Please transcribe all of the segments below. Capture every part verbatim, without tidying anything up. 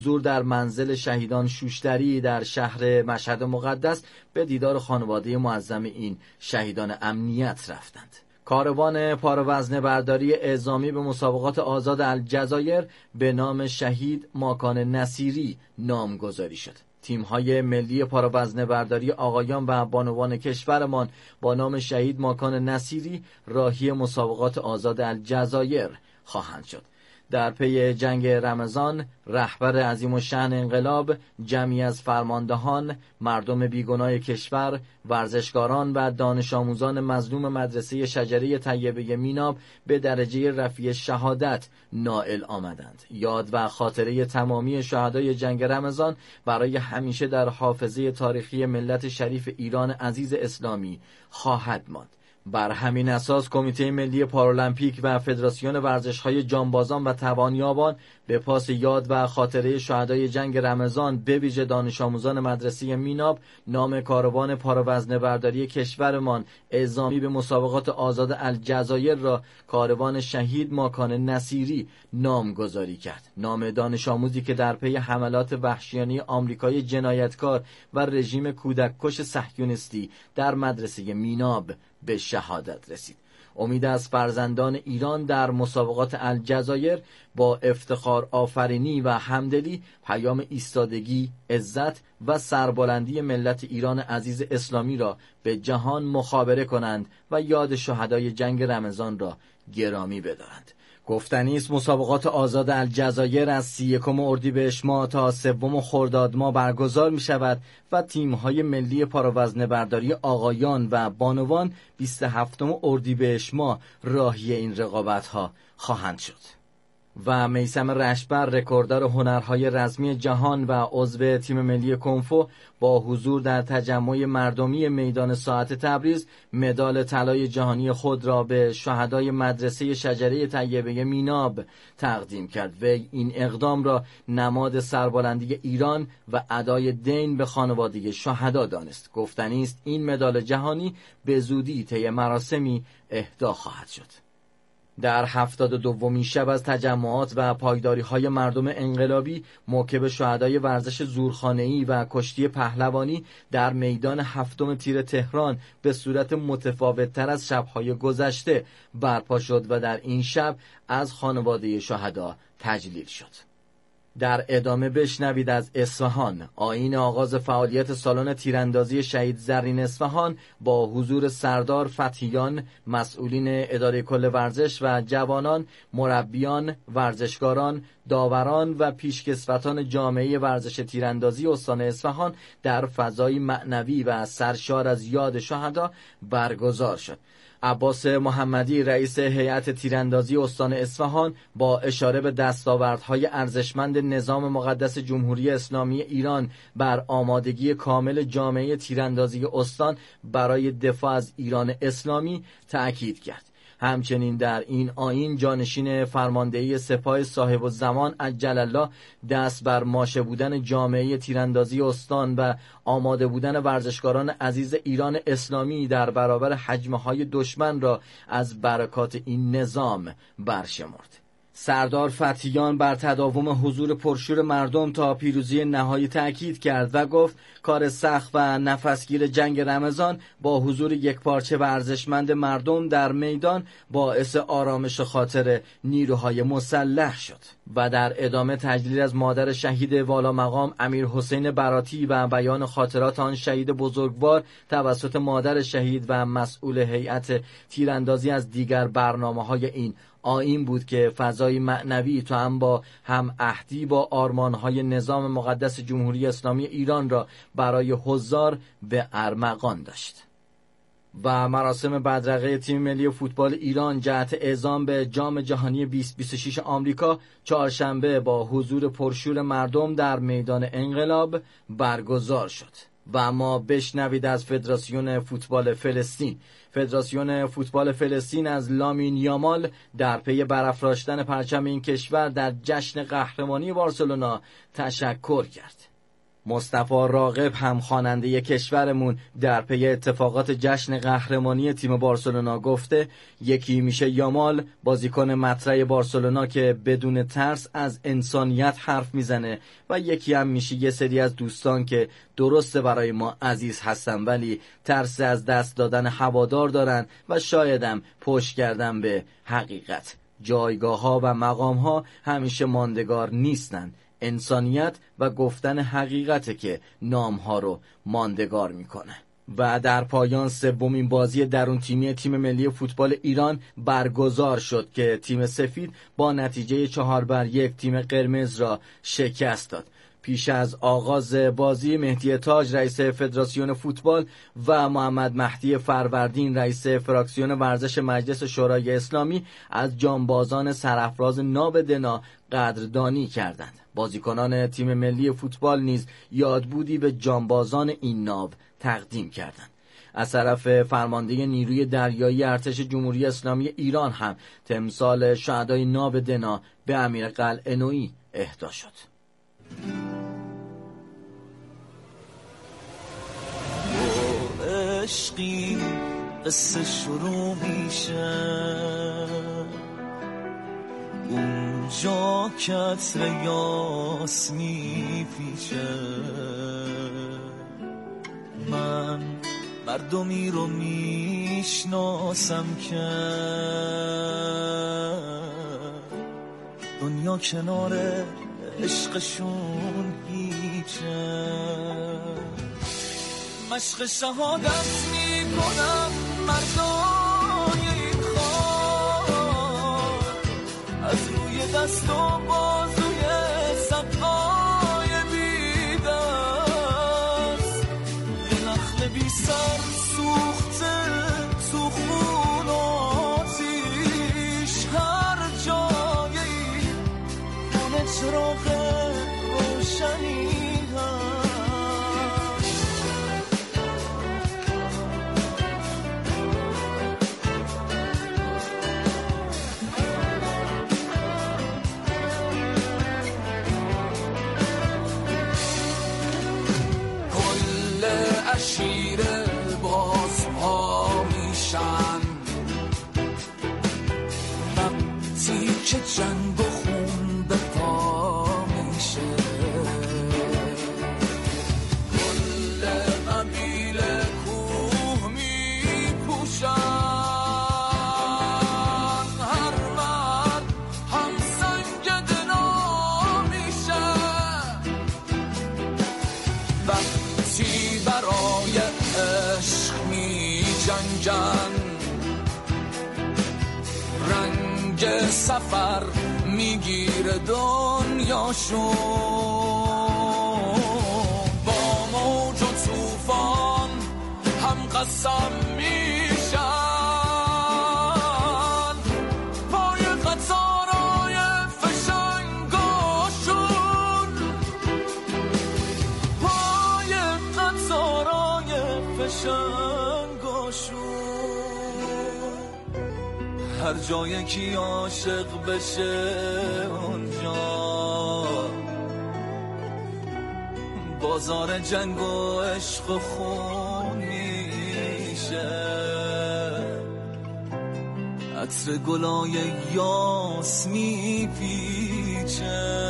حضور در منزل شهیدان شوشتری در شهر مشهد مقدس به دیدار خانواده معظم این شهیدان امنیت رفتند. کاروان پاروزنه برداری اعزامی به مسابقات آزاد الجزایر به نام شهید ماکان نصیری نامگذاری شد. تیم‌های ملی پاروزنه برداری آقایان و بانوان کشورمان با نام شهید ماکان نصیری راهی مسابقات آزاد الجزایر خواهند شد. در پی جنگ رمضان، رهبر عظیم الشأن انقلاب، جمعی از فرماندهان، مردم بیگناه کشور، ورزشکاران و دانش آموزان مظلوم مدرسه شجره طیبه میناب به درجه رفیع شهادت نائل آمدند. یاد و خاطره تمامی شهدای جنگ رمضان برای همیشه در حافظه تاریخی ملت شریف ایران عزیز اسلامی خواهد ماند. بر همین اساس کمیته ملی پارالمپیک و فدراسیون ورزش‌های جانبازان و توانیابان به پاس یاد و خاطره شهدای جنگ رمضان به ویژه دانش آموزان مدرسه میناب نام کاروان پاروزنه برداری کشورمان اعزامی به مسابقات آزاد الجزایر را کاروان شهید ماکان نصیری نامگذاری کرد. نام دانش آموزی که در پی حملات وحشیانه آمریکای جنایتکار و رژیم کودککش صهیونیستی در مدرسه میناب به شهادت رسید. امید از فرزندان ایران در مسابقات الجزایر با افتخار آفرینی و همدلی پیام ایستادگی، عزت و سربلندی ملت ایران عزیز اسلامی را به جهان مخابره کنند و یاد شهدای جنگ رمضان را گرامی بدارند. گفتنی است مسابقات آزاد الجزایر از سی و یکم اردیبهشت ماه تا سوم خرداد ماه برگزار می شود و تیم‌های ملی پاروزنه برداری آقایان و بانوان بیست و هفتم اردیبهشت ماه راهی این رقابت‌ها خواهند شد. و میثم رشبر رکورددار هنرهای رزمی جهان و عضو تیم ملی کنفو با حضور در تجمع مردمی میدان ساعت تبریز مدال طلای جهانی خود را به شهدای مدرسه شجره طیبه میناب تقدیم کرد و این اقدام را نماد سربلندی ایران و ادای دین به خانواده شهدا دانست. گفتنی است این مدال جهانی به زودی طی مراسمی اهدا خواهد شد. در هفتاد و دومین شب از تجمعات و پایداری‌های مردم انقلابی موکب شهدای ورزش زورخانه‌ای و کشتی پهلوانی در میدان هفتم تیر تهران به صورت متفاوت‌تر از شب‌های گذشته برپا شد و در این شب از خانواده شهدا تجلیل شد. در ادامه بشنوید از اصفهان آیین آغاز فعالیت سالن تیراندازی شهید زرین اصفهان با حضور سردار فتحیان، مسئولین اداره کل ورزش و جوانان، مربیان، ورزشکاران، داوران و پیشکسوتان جامعه ورزش تیراندازی استان اصفهان در فضای معنوی و سرشار از یاد شهدا برگزار شد. عباس محمدی رئیس هیئت تیراندازی استان اصفهان با اشاره به دستاوردهای ارزشمند نظام مقدس جمهوری اسلامی ایران بر آمادگی کامل جامعه تیراندازی استان برای دفاع از ایران اسلامی تأکید کرد. همچنین در این آیین جانشین فرماندهی سپاه صاحب الزمان عجل الله دست بر ماشه بودن جامعه تیراندازی استان و آماده بودن ورزشکاران عزیز ایران اسلامی در برابر هجمه‌های دشمن را از برکات این نظام برشمرد. سردار فتحیان بر تداوم حضور پرشور مردم تا پیروزی نهایی تأکید کرد و گفت کار سخت و نفسگیر جنگ رمضان با حضور یکپارچه و ارزشمند مردم در میدان باعث آرامش خاطر نیروهای مسلح شد. و در ادامه تجلیل از مادر شهید والا مقام امیر حسین براتی و بیان خاطرات آن شهید بزرگوار توسط مادر شهید و مسئول هیئت تیراندازی از دیگر برنامه‌های این آیین بود که فضای معنوی تو هم با هم عهدی با آرمانهای نظام مقدس جمهوری اسلامی ایران را برای حضار به ارمغان داشت. و مراسم بدرقه تیم ملی فوتبال ایران جهت اعزام به جام جهانی بیست بیست و شش آمریکا چهارشنبه با حضور پرشور مردم در میدان انقلاب برگزار شد. و ما بشنوید از فدراسیون فوتبال فلسطین. فدراسیون فوتبال فلسطین از لامین یامال در پی برافراشتن پرچم این کشور در جشن قهرمانی بارسلونا تشکر کرد. مصطفی راغب هم خواننده کشورمون در پی اتفاقات جشن قهرمانی تیم بارسلونا گفته یکی میشه یامال، بازیکن مطرح بارسلونا که بدون ترس از انسانیت حرف میزنه، و یکی هم میشه یه سری از دوستان که درسته برای ما عزیز هستن ولی ترس از دست دادن هوادار دارن و شایدم پشت کردن به حقیقت. جایگاه ها و مقام ها همیشه ماندگار نیستن. انسانیت و گفتن حقیقته که نام ها رو ماندگار میکنه. و در پایان سومین بازی درون تیمی تیم ملی فوتبال ایران برگزار شد که تیم سفید با نتیجه چهار بر یک تیم قرمز را شکست داد. پیش از آغاز بازی مهدی تاج رئیس فدراسیون فوتبال و محمد مهدی فروردین رئیس فراکسیون ورزش مجلس شورای اسلامی از جانبازان سرافراز ناب دنا قدردانی کردند. بازیکنان تیم ملی فوتبال نیز یادبودی به جانبازان این ناو تقدیم کردند. از طرف فرمانده نیروی دریایی ارتش جمهوری اسلامی ایران هم تمثال شهدای ناب دنا به امیر قلعه نویی اهدا شد. عشقی قصه شروع میشه اونجا که عطر یاس میپیچه، من مردمی رو میشناسم که دنیا کنار عشقشون هیچه. مشق شهادت میکنم مردای این خاک، از روی دست و بازوی سقای بیدست، یه نخل بی سر سوخته تو خون و آتیش، هر جایی خونه چراغ روشنی شیر باز پا میشن وقتی که جنگ و خون به پا میشه، کل قبیله کوه میپوشن، هر مرد هم سنگ دنا میشه، وقتی برای عشق می جنگن، رنگ سفر میگیره دنیاشون، با موج و طوفان هم قسم میشن، پای قطارای فشنگاشون، پای قطارای فشنگاشون، هر جایی که عاشق بشه اونجا بازار جنگ و عشق و خون میشه، عطر گلای یاس میپیچه،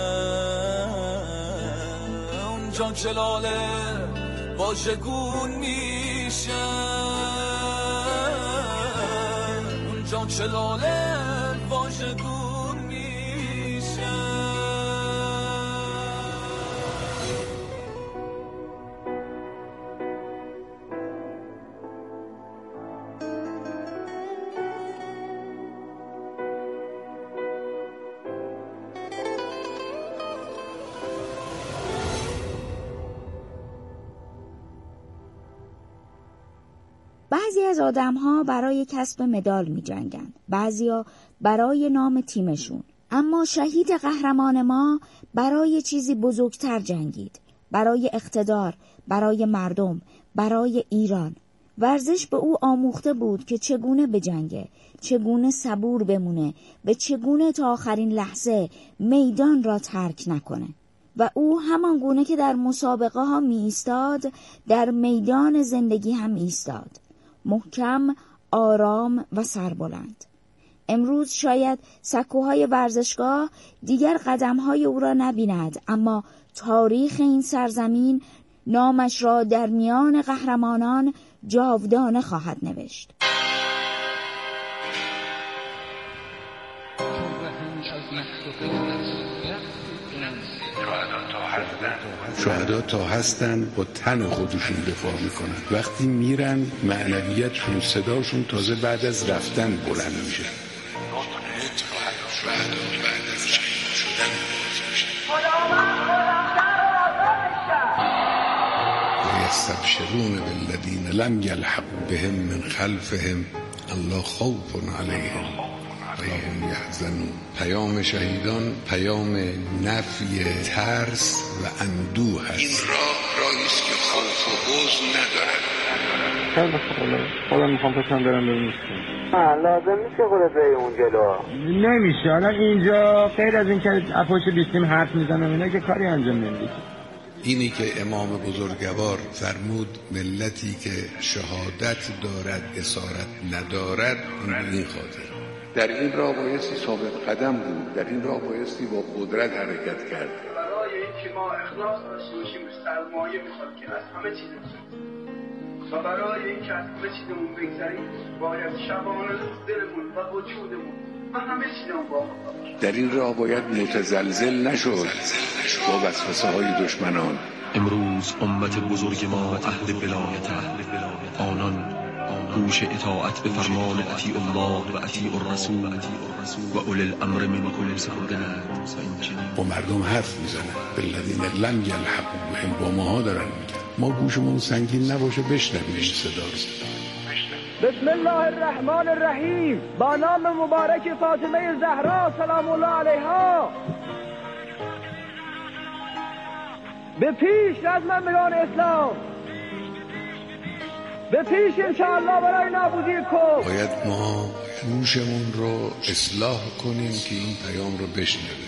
اونجا کلاله واژگون میشه، اونجا کلاله واژگون میشه. بعضی از آدم‌ها برای کسب مدال می‌جنگن، بعضیا برای نام تیمشون، اما شهید قهرمان ما برای چیزی بزرگتر جنگید، برای اقتدار، برای مردم، برای ایران. ورزش به او آموخته بود که چگونه بجنگه، چگونه صبور بمونه و چگونه تا آخرین لحظه میدان را ترک نکنه. و او همان گونه که در مسابقه ها می ایستاد در میدان زندگی هم ایستاد، محکم، آرام و سربلند. امروز شاید سکوهای ورزشگاه دیگر قدمهای او را نبیند، اما تاریخ این سرزمین نامش را در میان قهرمانان جاودانه خواهد نوشت. شهدا تا هستن با تن خودشون دفاع میکنن، وقتی میرن معنویتشون، صداشون تازه بعد از رفتن بلند میشه. یستبشرون بالذین لم یلحقوا بهم من خلفهم الله خوف علیهم ولا هم یحزنون. پیام شهیدان پیام نفی ترس و اندوه است. این راه راهی است که خوف و حزن ندارد. خیلی خوبه. خودم میخوام پسند برم ببینم. نه لازم نیست که خودت بری اون جلو. نمیشه. الان اینجا غیر از این که پشت بیستیم حرف میزنم اینا که کاری انجام نمیده. اینی که امام بزرگوار فرمود ملتی که شهادت دارد اسارت ندارد، این این خاطر. در این راه بایستی ثابت قدم بود، در این راه بایستی با قدرت حرکت کرد. برای اینکه ما اخلاص داشته باشیم سرمایه میخواد که از همه چیز و برای اینکه از همه چیزمون بگذریم باید شبانه دلمون و وجودمون و همه چیزمون با در این راه باید متزلزل نشد با وسوسه های دشمنان. امروز امت بزرگ ما اهل ولایت، آنان گوش اطاعت به فرمان اطیع الله و اطیع الرسول و اولی الامر منکم سپردند. با مردم حرف میزنن بالذین لم یلحقوا بهم، با ماها دارن میگن. ما گوشمون سنگین نباشه بشنویم این صدا رو. بسم الله الرحمن الرحیم. با نام مبارک فاطمه زهرا سلام الله علیها. به پیش رزمندگان اسلام، به پیش انشاءالله برای نابودی کفر. باید ما گوشمون رو اصلاح کنیم که این پیام رو بشنویم.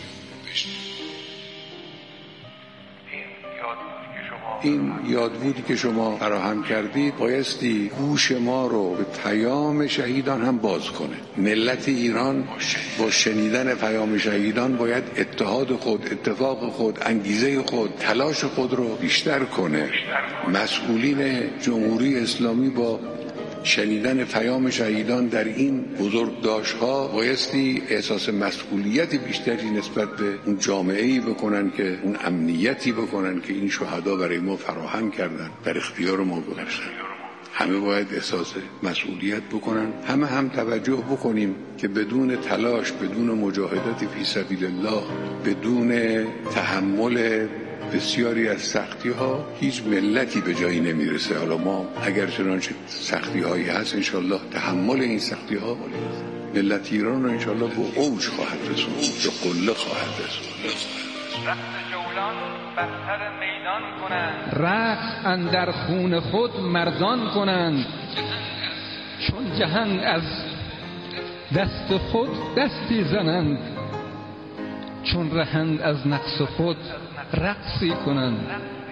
این یادبودی که شما فراهم کردید بایستی گوش ما رو به پیام شهیدان هم باز کنه. ملت ایران با شنیدن پیام شهیدان باید اتحاد خود، اتفاق خود، انگیزه خود، تلاش خود رو بیشتر کنه. مسئولین جمهوری اسلامی با شنیدن پیام شهیدان در این بزرگداشت‌ها بایستی احساس مسئولیت بیشتری نسبت به اون جامعه‌ای بکنن که اون امنیتی بکنن که این شهدا برای ما فراهم کردن، در اختیار ما گذاشتن. همه باید احساس مسئولیت بکنن، همه هم توجه بکنیم که بدون تلاش، بدون مجاهدت فی سبیل الله، بدون تحمل بسیاری از سختی ها هیچ ملتی به جایی نمیرسه. حالا ما اگر چنانچه سختی هایی هست انشالله تحمل این سختی ها ملت ایران رو انشالله به اوج خواهد رسوند، به قله خواهد رسوند. رقص جولان بستر میدان کنند، رقص اندر خون خود مردان کنند، چون جهان از دست خود دستی زنند، چون رهند از نقص خود رقصی کنند.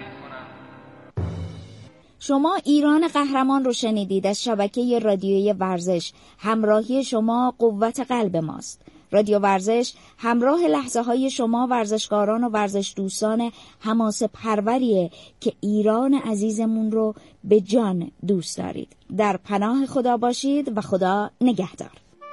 شما ایران قهرمان رو شنیدید از شبکه رادیویی ورزش. همراهی شما قوت قلب ماست. رادیو ورزش همراه لحظه های شما ورزشکاران و ورزش دوستان حماسه پروریه که ایران عزیزمون رو به جان دوست دارید. در پناه خدا باشید و خدا نگهدار.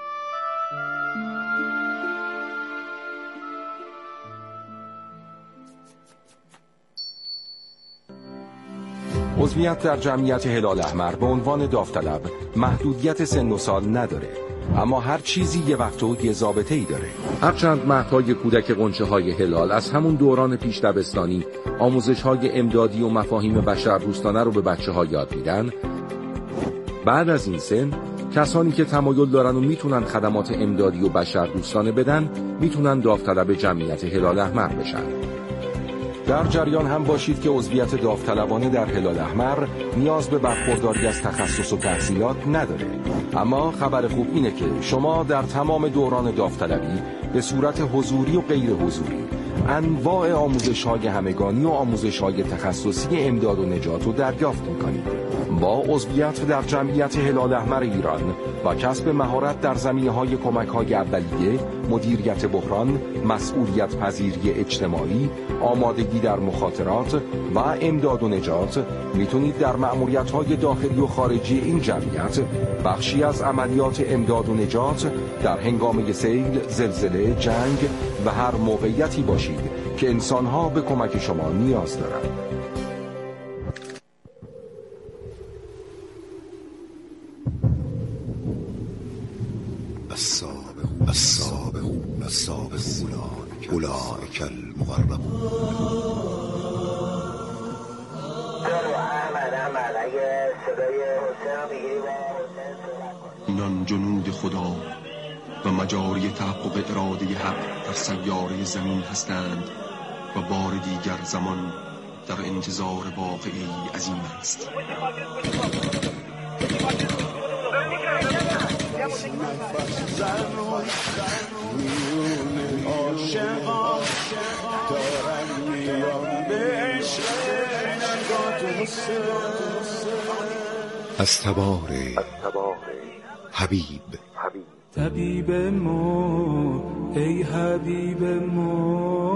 عضویت در جمعیت هلال احمر به عنوان داوطلب محدودیت سن و سال نداره، اما هر چیزی یه وقت و یه ضابطه‌ای داره. هرچند مهدهای کودک غنچه‌های هلال از همون دوران پیش دبستانی آموزش‌های امدادی و مفاهیم بشردوستانه رو به بچه‌ها یاد میدن، بعد از این سن کسانی که تمایل دارن و میتونن خدمات امدادی و بشردوستانه بدن میتونن داوطلب جمعیت هلال احمر بشن. در جریان هم باشید که عضویت داوطلبانه در هلال احمر نیاز به برخورداری از تخصص و تحصیلات نداره، اما خبر خوب اینه که شما در تمام دوران داوطلبی به صورت حضوری و غیر حضوری انواع آموزش‌های همگانی و آموزش‌های تخصصی امداد و نجات رو دریافت می‌کنید. با عضویت در جمعیت هلال احمر ایران و کسب مهارت در زمینه‌های کمک‌های اولیه، مدیریت بحران، مسئولیت پذیری اجتماعی، آمادگی در مخاطرات و امداد و نجات، میتونید در مأموریت‌های داخلی و خارجی این جمعیت بخشی از عملیات امداد و نجات در هنگام سیل، زلزله، جنگ و هر موقعیتی باشید که انسان‌ها به کمک شما نیاز دارند. السابقون السابقون السابقون اولئک المقربون. اینان جنود خدا و مجاری تحقق اراده حق در سیاره زمین هستند و بار دیگر زمان در انتظار واقعی عظیم است. از تبار حبیب. طبیب ما ای حبیب ما،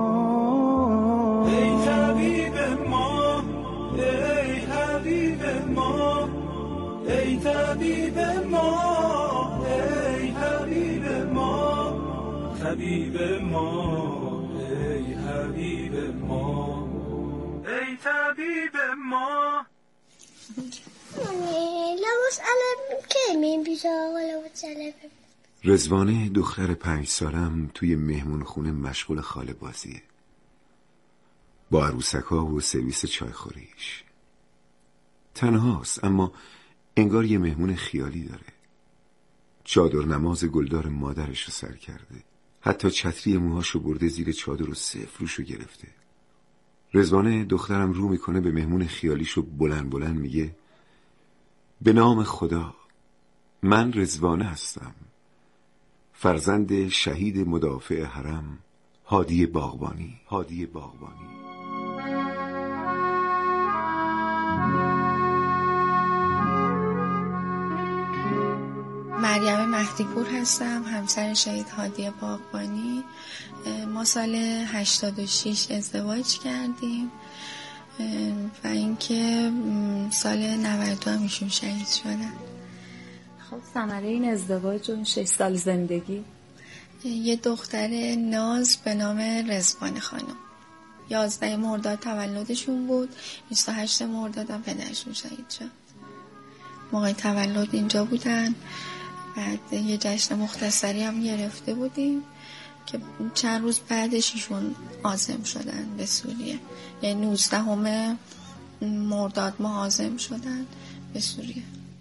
ای طبیب ما ای حبیب ما، ای طبیب ما ای حبیب ما، طبیب ما ای حبیب ما، ای طبیب ما. لباس علم که میم بیزا لباس علم. رضوانه دختر پنج سالم توی مهمون خونه مشغول خاله بازیه با عروسکا و سرویس چای خوریش. تنهاست اما انگار یه مهمون خیالی داره. چادر نماز گلدار مادرش رو سر کرده، حتی چتری موهاشو برده زیر چادر و صفر روشو گرفته. رضوانه دخترم رو میکنه به مهمون خیالیشو بلند بلند میگه به نام خدا من رضوانه هستم، فرزند شهید مدافع حرم هادی باغبانی. هادی باغبانی. مریم مهدی پور هستم، همسر شهید هادی باغبانی. ما سال هشتاد و شش ازدواج کردیم و اینکه سال نود و دو هم ایشون شهید شدن. خب ثمره این ازدواج و شش سال زندگی؟ یه دختر ناز به نام رضوانه خانم. یازده مرداد تولدشون بود، بیست و هشت مرداد هم پدرشون شهید شد. موقع تولد اینجا بودن، بعد یه جشن مختصری هم گرفته بودیم که چند روز بعدش ایشون عازم شدن به سوریه، یعنی نوزدهم مرداد ماه عازم شدن به سوریه.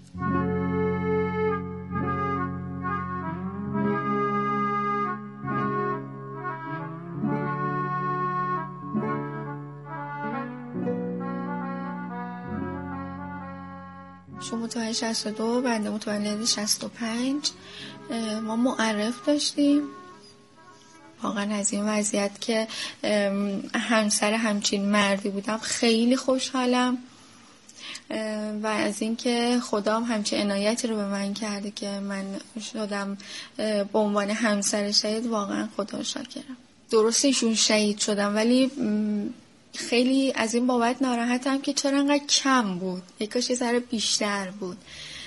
شما متولد شصت و دو، بنده متولد شصت و پنج. ما معرف داشتیم واقعا از این وضعیت که همسر همچین مردی بودم خیلی خوشحالم و از اینکه خدام همچین عنایتی رو به من کرده که من شدم به عنوان همسر شهید. واقعا خدا شاکرم. درست ایشون شهید شدم ولی خیلی از این بابت ناراحتم که چرا انقدر کم بود، یک کاش یه ذره بیشتر بود.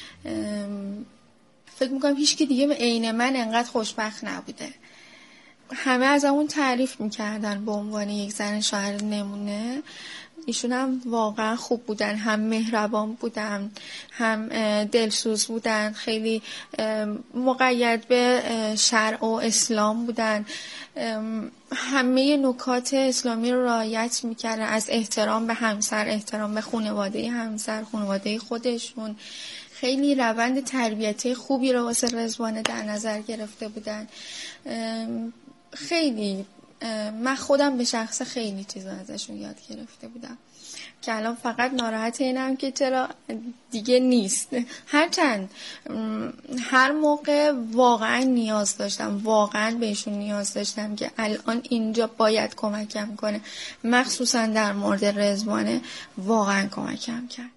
فکر میکنم هیچ کی دیگه عین من انقدر خوشبخت نبوده. همه از اون تعریف میکردن به عنوان یک زن شاعر نمونه. ایشون هم واقعا خوب بودن، هم مهربان بودن، هم دلسوز بودن، خیلی مقید به شرع و اسلام بودن، همه نکات اسلامی رو رعایت میکردن، از احترام به همسر، احترام به خانواده همسر، خانواده خودشون. خیلی روند تربیتی خوبی رو واسه رضوانه در نظر گرفته بودن. خیلی من خودم به شخص خیلی چیزا ازشون یاد گرفته بودم که الان فقط ناراحت اینم که چرا دیگه نیست. هرچند هر موقع واقعا نیاز داشتم، واقعا بهشون نیاز داشتم که الان اینجا باید کمکم کنه، مخصوصا در مورد رضوانه واقعا کمکم کرد.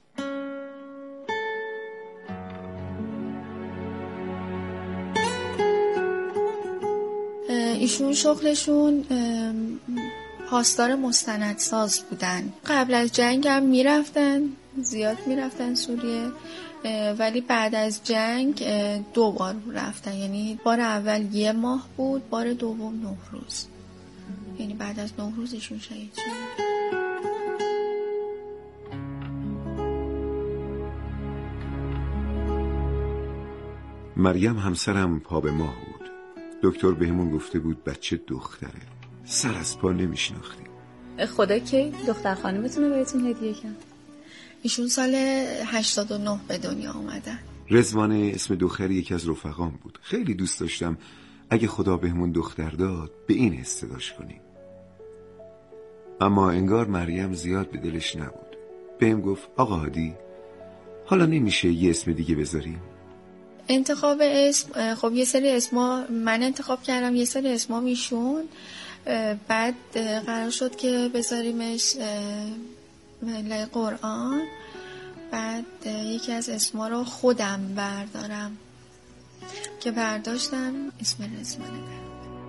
ایشون شغلشون پاسدار مستندساز بودن. قبل از جنگ هم میرفتن، زیاد میرفتن سوریه، ولی بعد از جنگ دو بار رفتن. یعنی بار اول یه ماه بود، بار دوم نه روز. یعنی بعد از نه روز ایشون شهید شد. مریم همسرم پا به ماه بود. دکتر بهمون گفته بود بچه دختره. سر از پا نمیشناختیم. خدا کی دختر خانمتون رو بهتون هدیه کرد؟ ایشون سال هشتاد و نه به دنیا آمدن. رضوانه اسم دختر یکی از رفقام بود. خیلی دوست داشتم اگه خدا بهمون دختر داد به این استداش کنیم. اما انگار مریم زیاد به دلش نبود. بهم گفت آقا هادی حالا نمیشه یه اسم دیگه بذاریم؟ انتخاب اسم، خب یه سری اسما من انتخاب کردم، یه سری اسما میشون. بعد قرار شد که بذاریمش لای قرآن. بعد یکی از اسما رو خودم بردارم که برداشتم اسم رضوانه در.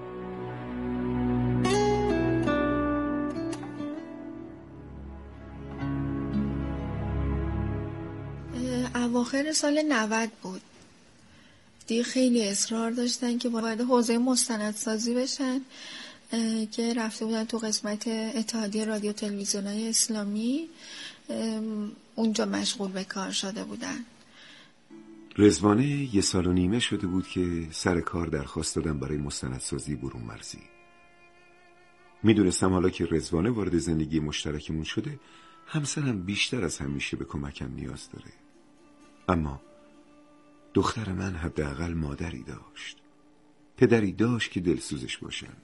اواخر سال نود بود. دیگه خیلی اصرار داشتن که باید حوزه مستندسازی بشن که رفته بودن تو قسمت اتحادیه رادیو تلویزیون‌های اسلامی، اونجا مشغول به کار شده بودن. رضوانه یه سال و نیمه شده بود که سر کار درخواست دادم برای مستندسازی برون مرزی. میدونستم حالا که رضوانه وارد زندگی مشترکمون شده همسرم بیشتر از همیشه به کمکم نیاز داره. اما دختر من حداقل مادری داشت، پدری داشت که دلسوزش باشن.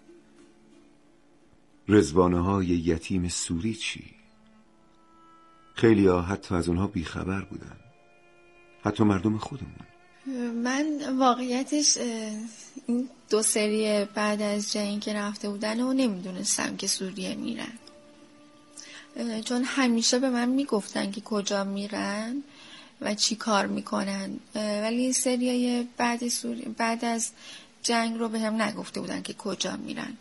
رضوانه های یتیم سوری چی؟ خیلی ها حتی از اونها بیخبر بودن، حتی مردم خودمون. من واقعیتش این دو سری بعد از جنگ که رفته بودن و نمیدونستم که سوریه میرن، چون همیشه به من میگفتن که کجا میرن و چی کار میکنن، ولی این سریای بعد سوری... بعد از جنگ رو به هم نگفته بودن که کجا میرن.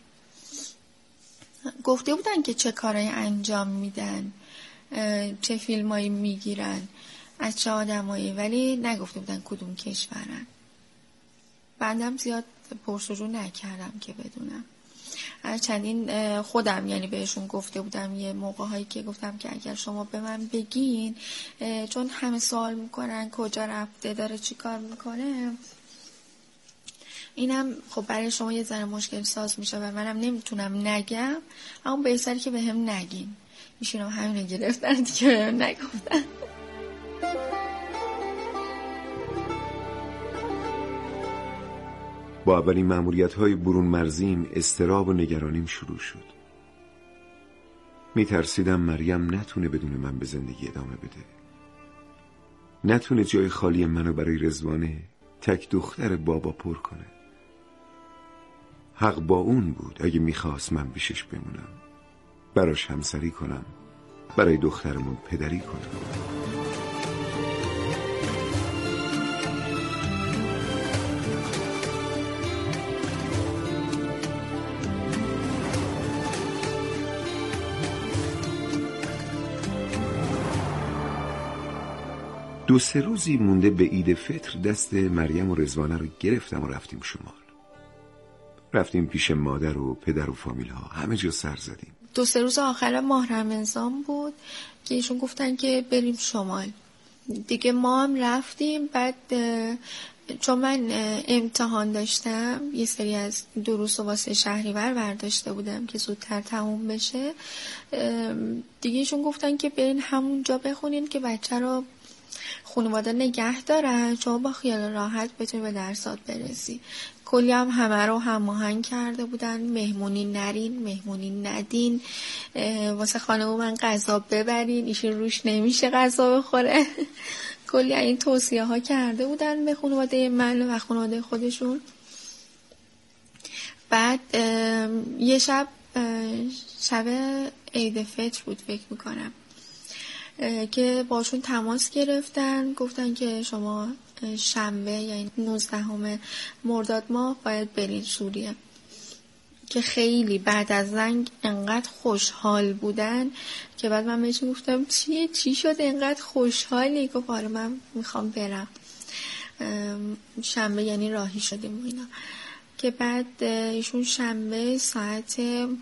گفته بودن که چه کارهای انجام میدن، چه فیلمایی میگیرن، از چه آدمایی، ولی نگفته بودن کدوم کشورن. بندم زیاد پرسجو نکردم که بدونم. چندین خودم یعنی بهشون گفته بودم یه موقع هایی که گفتم که اگر شما به من بگین، چون همه سوال میکنن کجا رفته، داره چی کار میکنه، اینم خب برای شما یه ذره مشکل ساز میشه و منم نمیتونم نگم، اما بهتره که به هم نگین. میشونم همینو گرفتن دیگه به هم نگفتن. با اولین مأموریت‌های برون مرزیم اضطراب و نگرانیم شروع شد. میترسیدم مریم نتونه بدون من به زندگی ادامه بده، نتونه جای خالی منو برای رضوانه تک دختر بابا پر کنه. حق با اون بود اگه میخواست من پیشش بمونم، براش همسری کنم، برای دخترمون پدری کنم. دو سه روزی مونده به عید فطر دست مریم و رضوانه رو گرفتم و رفتیم شمال. رفتیم پیش مادر و پدر و فامیل ها، همه جا سر زدیم. دو سه روز آخر ماه رمضان بود که ایشون گفتن که بریم شمال. دیگه ما هم رفتیم. بعد چون من امتحان داشتم، یه سری از دروس و واسه شهریور برداشته بودم که زودتر تموم بشه، دیگه ایشون گفتن که برین همونجا بخونین که بچه رو خانواده نگه دارن، شما با خیال راحت بتونی به درسات برسی. کلی هم همه رو هماهنگ کرده بودن، مهمونی نرین، مهمونی ندین، واسه خانم من غذا ببرین، ایشون روش نمیشه غذا بخوره. کلی این توصیه ها کرده بودن به خانواده من و خانواده خودشون. بعد یه شب شب عید فطر بود فکر میکنم که باشون تماس گرفتن، گفتن که شما شنبه یعنی نوزدهم مرداد ماه باید برید سوریه. که خیلی بعد از زنگ انقدر خوشحال بودن که بعد من بهشون گفتم چیه چی شده انقدر خوشحالی؟ گفت آره من میخوام برم. شنبه یعنی راهی شدیم و اینا. که بعد ایشون شنبه ساعت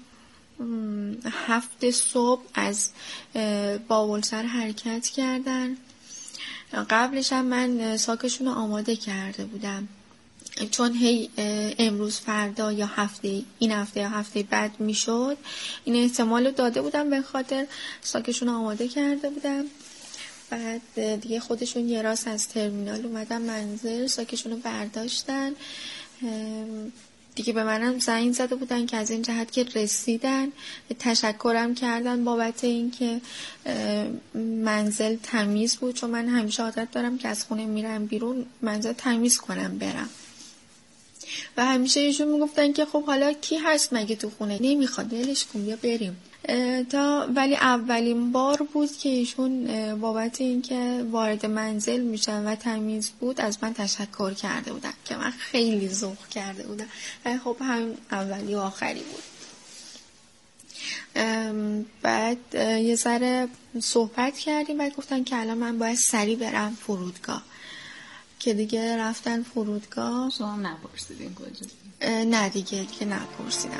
هفت صبح از باولسر حرکت کردن. قبلش هم من ساکشون رو آماده کرده بودم، چون هی امروز فردا یا هفته این هفته یا هفته بعد میشد، این احتمال رو داده بودم، به خاطر ساکشون رو آماده کرده بودم. بعد دیگه خودشون یه راست از ترمینال اومدن منزل، ساکشون رو برداشتن دیگه. به منم زنگ زده بودن که از این جهت که رسیدن، تشکرم کردن بابت این که منزل تمیز بود، چون من همیشه عادت دارم که از خونه میرم بیرون منزل تمیز کنم برم. و همیشه ایشون میگفتن که خب حالا کی هست مگه تو خونه، نمیخواد ولش کن بیا بریم. تا ولی اولین بار بود که ایشون بابت این که وارد منزل میشن و تمیز بود از من تشکر کرده بودن که من خیلی ذوق کرده بودم. خب همین اولی و آخری بود. بعد یه ذره صحبت کردیم، بعد گفتن که الان من باید سریع برم فرودگاه. که دیگه رفتن فرودگاه. شما هم نپرسیدین کجا؟ نه دیگه که نپرسیدم.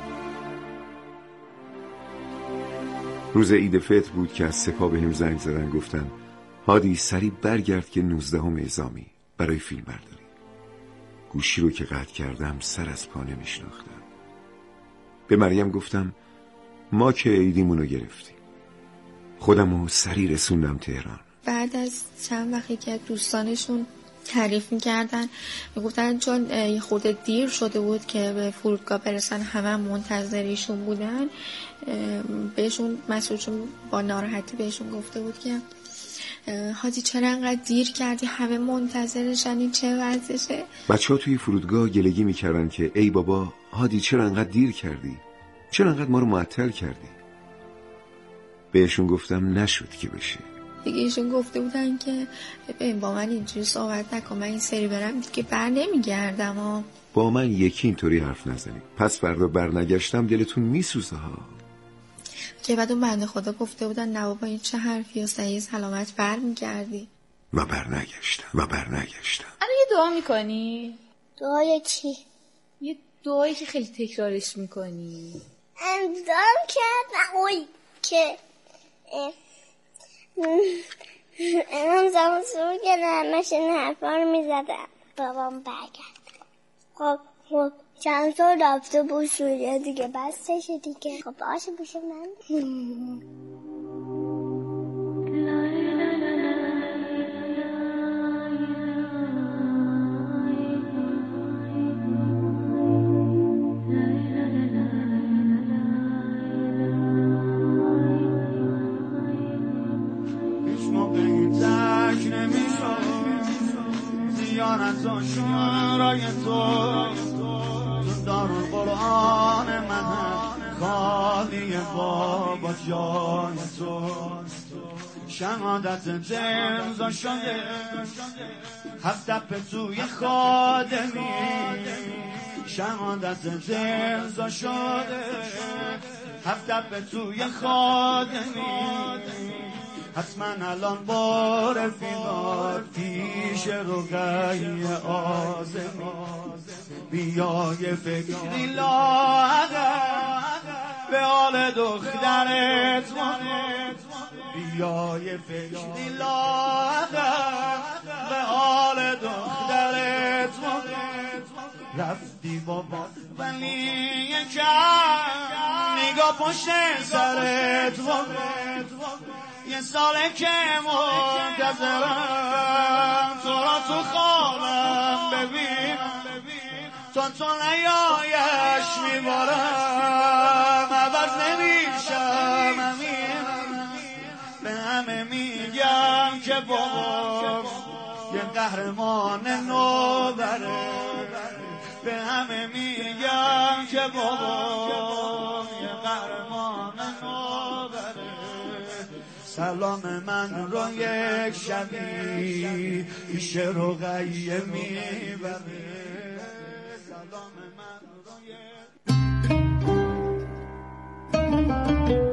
روز عید فطر بود که از سپاه بهم زنگ زدن، گفتن هادی سریع برگرد که نوزدهم اعزامی برای فیلم برداری. گوشی رو که قطع کردم سر از پا نمیشناختم. به مریم گفتم ما که عیدیمونو گرفتیم. خودمو سریع رسوندم تهران. بعد از چند وقتی که دوستانشون تعریف میکردن، میگفتن چون یه خورده دیر شده بود که به فرودگاه برسن، همه منتظریشون بودن، بهشون مسئولشون با ناراحتی بهشون گفته بود که هادی چرا انقدر دیر کردی، همه منتظرشن، این چه وضعشه؟ بچه ها توی فرودگاه گلگی میکردن که ای بابا هادی چرا انقدر دیر کردی، چرا انقدر ما رو معطل کردی. بهشون گفتم نشد که بشه. دیگه ایشون گفته بودن که ببین با من اینجوری صحبت نکن، من این سری برم دیگه بر نمیگردم ها. با من یکی اینطوری حرف نزنی، پس فردا بر نگشتم دلتون میسوزه ها. که بعد اون بنده خدا گفته بودن نه بابا این چه حرفی، صحیح سلامت بر میگردی. و بر نگشتم و بر نگشتم. الان یه دعا میکنی؟ دعای چی؟ یه دعایی که خیلی تکرارش میکنی. امضام کردم اوی که امضام سور که همش این حرفا رو میزدم بابام برگرد. خب خب چند سال رفته بود سوریه دیگه بستشه دیگه. خب باشه بشه من شعرهای تو تو دارون قرآن من خالی بابا جای تو شهادت دمزا شده هفت به توی خادمی شهادت دمزا شده هفت به توی خادمی حتما الان بار فیدار پیش رقی آزمی بیای فکری لاغر به حال دخترت بیای فکری لاغر به حال دخترت رفتی بابا ولی یکم نگاه پشت سرت یه ساله که منتظرم تو را تو خوابم ببینم تو با تو نیایش میبارم عوض نمیشم به همه میگم که بابا یه قهرمان نوبره به همه میگم که بابا یه قهرمان نوبره سلام من رو یک شبی پیش رقیه میبره سلام من رو یک